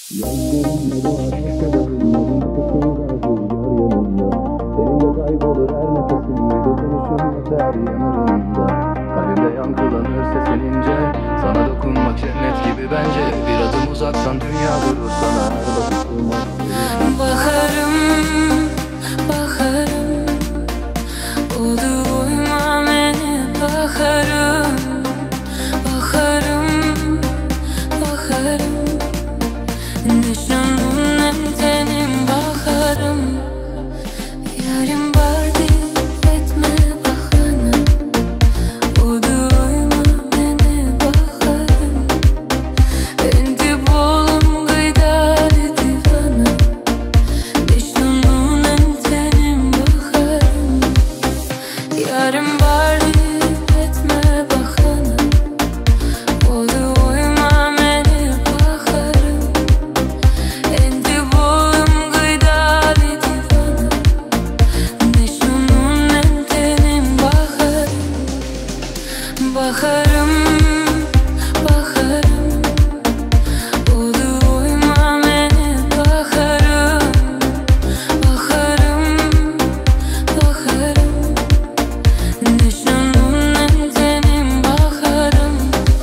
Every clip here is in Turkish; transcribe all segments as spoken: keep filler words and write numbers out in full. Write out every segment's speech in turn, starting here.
Gözlerimle doğar sabahın yolun kokular rüzgar yanında. Seninle kaybolur her nefesim, bir dokunuşun yeter yanarında. Kalbimde yankılanır sesenince, sana dokunmak cennet gibi bence. Bir adım uzaksan dünya durur sana her bakışım aşk. Baharım, baharım, oldu uyma beni baharım. Baharım, baharım, düşmanım hem tenim baharım. Yarım vardı etme bahana, oldu uyma beni baharım. Enti bolum gıydari divana, düşmanım hem tenim baharım. Yarım vardı etme bahana, oldu uyma beni baharım. Enti bolum gıydari divana, düşmanım hem tenim baharım. Baharım, baharım, oldu uyma beni baharım. Baharım, baharım, düşmanım hem tenim baharım.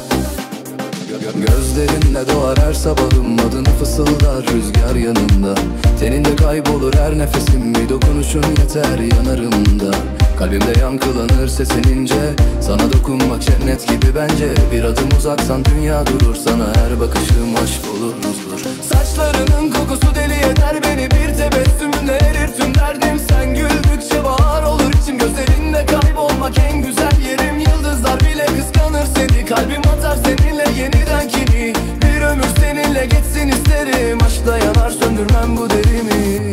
Gözlerinle doğar her sabahım, adını fısıldar rüzgar yanında. Teninde kaybolur her nefesim, bir dokunuşun yeter yanarımda. Kalbimde yankılanır sesenince, sana dokunmak cennet gibi bence. Bir adım uzaksan dünya durur sana her bakışım aşk olur huzur. Saçlarının kokusu deli eder beni, bir tebessümünle erir tüm derdim. Sen güldükçe bahar olur içim, gözlerinde kaybolmak en güzel yerim. Yıldızlar bile kıskanır seni, kalbim atar seninle yeniden kini. Bir ömür seninle geçsin isterim, aşkla yanar söndürmem bu derimi.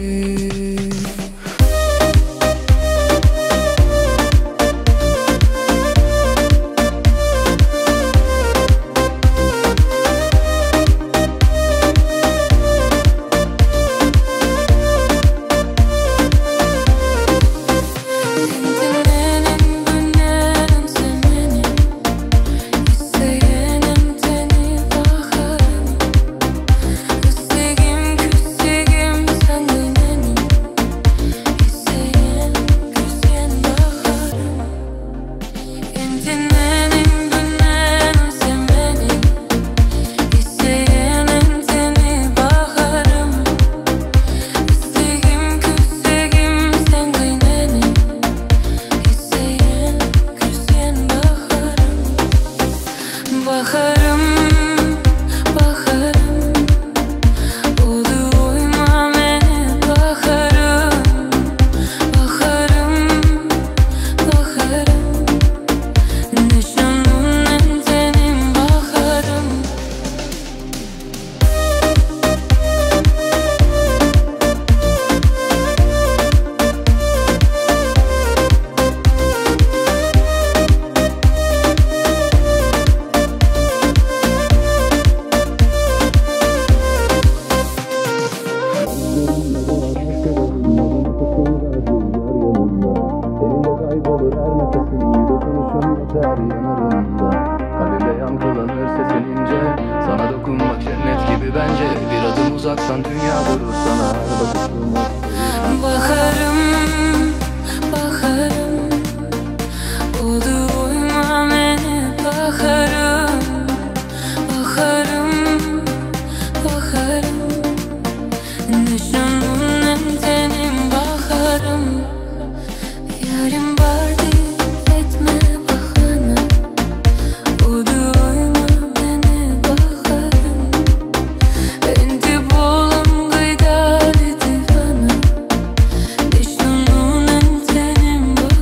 Dinlenim günlerim sevmeni, isteyenim seni baharım. Küsegim küsegim sen dinlenim, isteyen küsen baharım. Dinlenim günlerim sevmeni, isteyenim seni baharım. Küsegim küsegim sen dinlenim, İsteyen küsen baharım. Baharım, baharım, oldu uyma beni baharım. Baharım, baharım, düşmanım hem tenim baharım. Gözlerimle doğar her sabahım, yolun kokular rüzgar yanında. Teninde kaybolur her nefesim, bir dokunuşun yeter yanarında. Kalbimde yankılanır sesenince, sana dokunmak cennet gibi bence. Bir adım uzaksan dünya durur sana her bakışım aşk. Baharım, baharım, oldu uyma beni baharım. Baharım, baharım, düşmanım hem tenim baharım. Yarım vardı etme bahana, oldu uyma beni baharım. Enti bolum gıydari divana, düşmanım hem tenim baharım.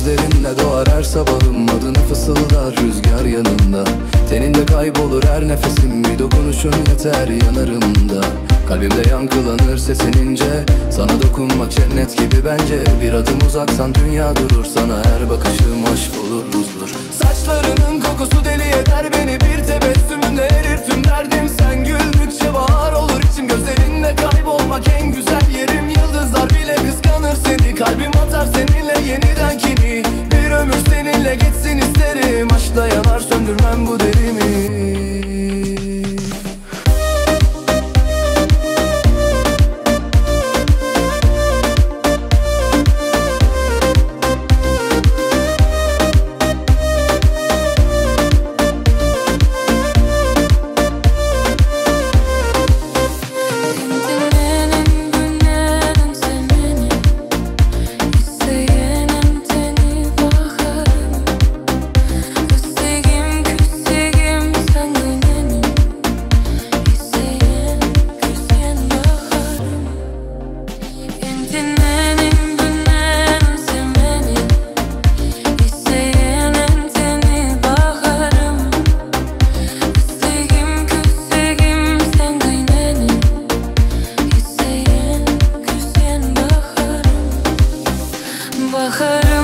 gözlerinle doğar her sabahım. Adını fısıldar rüzgar yanında. Teninde kaybolur her nefesim. Bir dokunuşun yeter yanarımda. Kalbimde yankılanır sesin ince. Sana dokunmak cennet gibi bence. Bir adım uzaksan dünya durur. Sana her bakışım aşk olur, huzur. Saçlarının kokusu deli eder beni. Bir tebessümünle erir tüm derdim. Sen güldükçe bahar olur içim. Gözlerinle kaybolmak en güzel yerim. Yıldızlar bile kıskanır seni. Kalbim atar seninle yeniden kini. Bir ömür seninle geçsin isterim. Aşkla yanar söndürmem bu derimi. Baharım